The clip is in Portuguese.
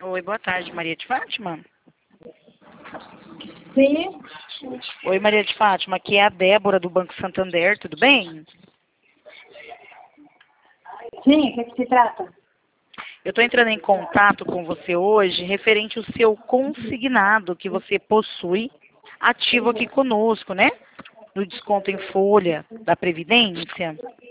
Oi, boa tarde, Maria de Fátima. Sim, Oi, Maria de Fátima, aqui é a Débora do Banco Santander, tudo bem? sim, o que se trata? Eu estou entrando em contato com você hoje referente ao seu consignado que você possui ativo aqui conosco, né? No desconto em folha da Previdência.